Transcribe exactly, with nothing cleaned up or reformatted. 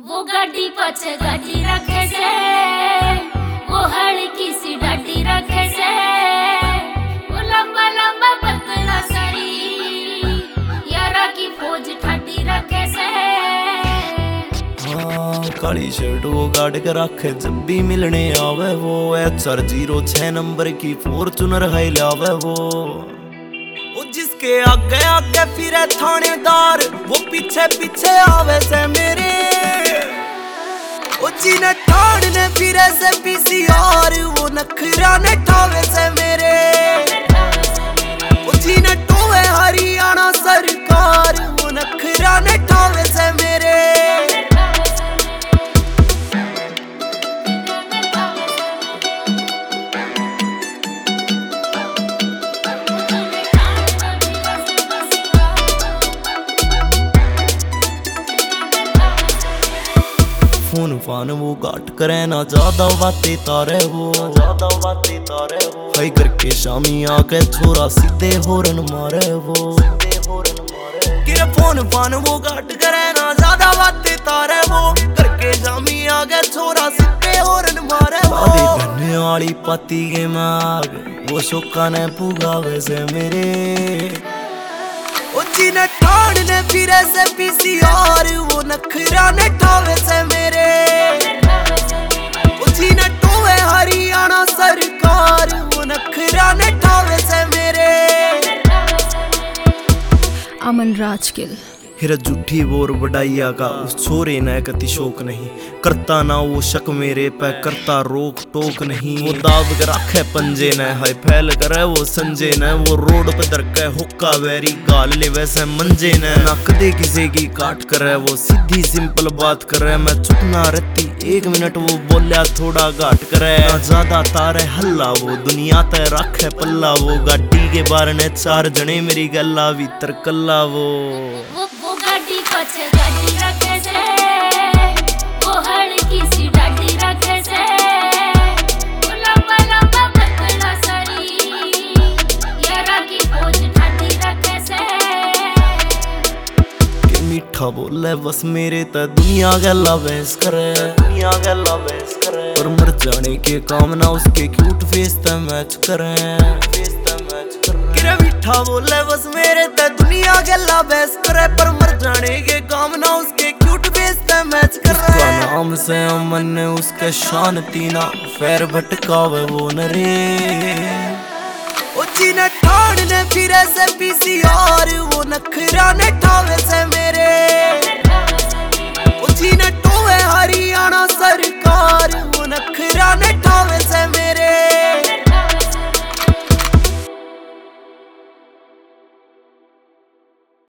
वो गाड़ी पछे गाड़ी रखे से, वो हड़की सी डाटी रखे से, वो लंबा लंबा पतला सरी यारा की फौज ठाटी रखे से। हाँ, काली शर्ट वो गाड़ के रखे जब भी मिलने आवे वो, एच आर जीरो छह नंबर की फॉर्चूनर है लावे वो। वो जिसके आगे आगे फिरे थानेदार, वो पीछे पीछे आवे से मेरे। वो जिन्हें ठाड़ने फिरे से पीसीआर, वो नखरा ने ठावे से मेरे। वो जिन्हें टोवे हरियाणा सरकार, वो नखरा ने ठावे से मेरे। फोन फान वो गाट करे ना ज्यादा बातें तारे वो, ज्यादा बातें तारे वो। हाई करके शामी आके छोरा सीधे होरन मारे वो, सीधे होरन मारे। किरे फोन फान वो गाट करे ना ज्यादा बातें तारे वो, करके शामी आके छोरा सीधे होरन मारे वो। आधे घने वाली पति के माग, वो शोका ने पुगावे से मेरे। वो जिन्हें ठाड़ने फिरे से पीसीआर, वो नखरा ने ठावे से मेरे। वो जिन्हें टोवे हरियाणा सरकार, वो नखरा ने ठावे से मेरे। अमन राजकिल हिर झूठी बोर बढ़ाइया का उस छोरे न कति शोक नहीं, करता ना वो शक मेरे पे करता रोक टोक नहीं। वो दाब के रखे पंजे न हाय फैल करे वो संजे न, वो रोड पे दर के हुक्का वेरी गाल ले वैसे मंजे न। ना कदे किसी की काट करे वो सीधी सिंपल बात करे, मैं चुप ना रहती एक मिनट वो बोलिया थोड़ा घाट करे। ना ज्यादा तारे हल्ला वो दुनिया ते रखे पल्ला, वो गाड़ी के बारे ने चार जने मेरी गल्ला भीतर कल्ला वो। वो गाड़ी पछे गाड़ी रखे से, वो हड़की सी डाटी रखे से, वो लंबा लंबा पतला सरी यारा की फौज ठाटी रखे से। के मीठा बोले बस मेरे ते दुनिया गल्ला बहस करे, दुनिया गल्ला बहस करे। पर मर जाने के काम ना उसके क्यूट फेस ते मैच करे, फेस ते मैच करे। किरे मीठा बोले बस मेरे ते दुनिया गल्ला बहस करे, पर मर जाने के काम ना उसके क्यूट फेस ते मैच करे। उसका नाम से अमन ने उसके शांति ना पैर भटकावे वो नरे। वो जिन्हें ठाड़ने फिरे से पीसीआर, वो नखरा ने ठावे से मेरे।